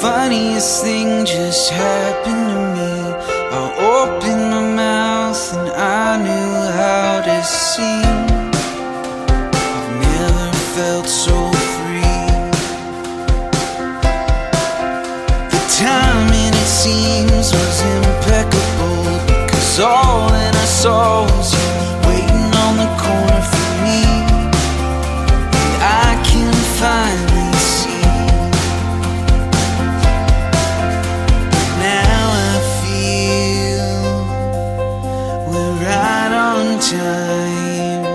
funniest thing just happened to me. I opened my mouth and I knew how to sing. I've never felt so free. The timing, it seems, was impeccable, because all that I saw was you waiting on the corner for me. And I can finally see. Time.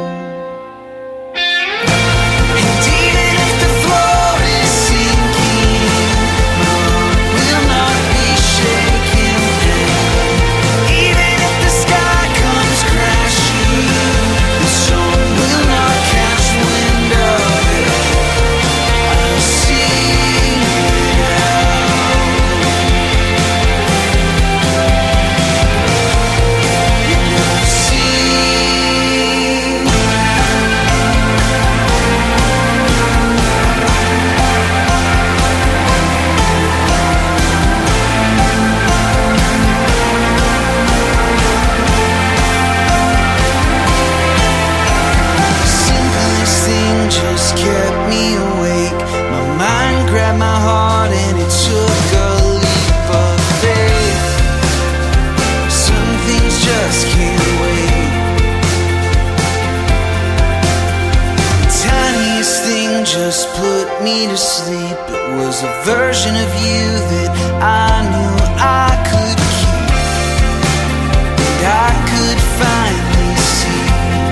And even if the floor is sinking, my heart will not be shaken. Even if the sky comes crashing, the sun will not catch wind of it. I'll sing it out. And I'll sing. Just kept me awake. My mind grabbed my heart and it took a leap of faith. Some things just can't wait. The tiniest thing just put me to sleep. It was a version of you that I knew I could keep, and I could finally see.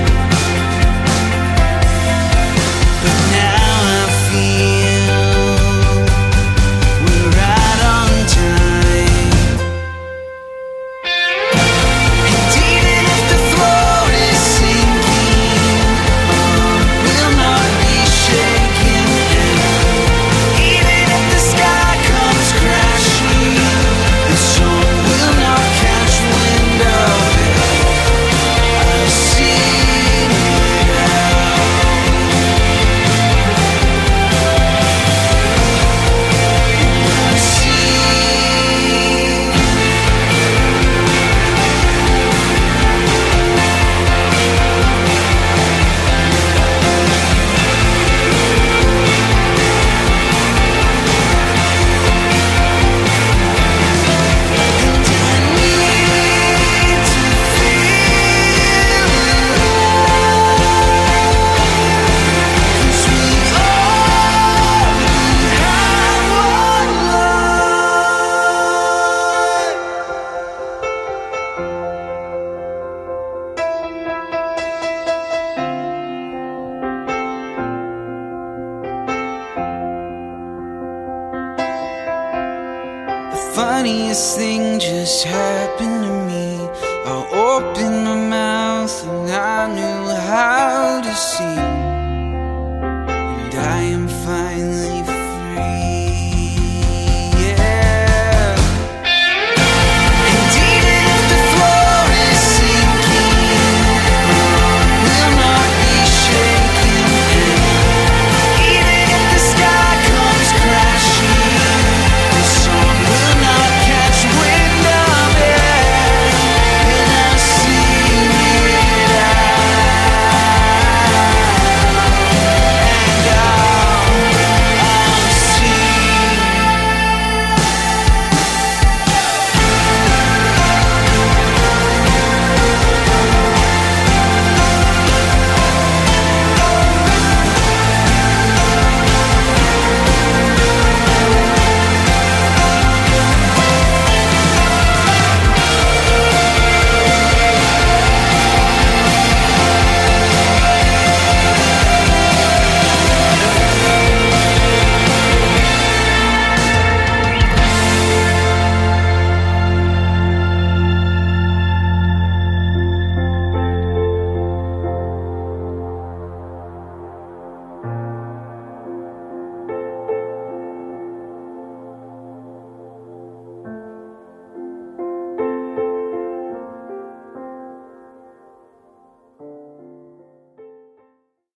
Funniest thing just happened to me. I opened my mouth and I knew how to sing.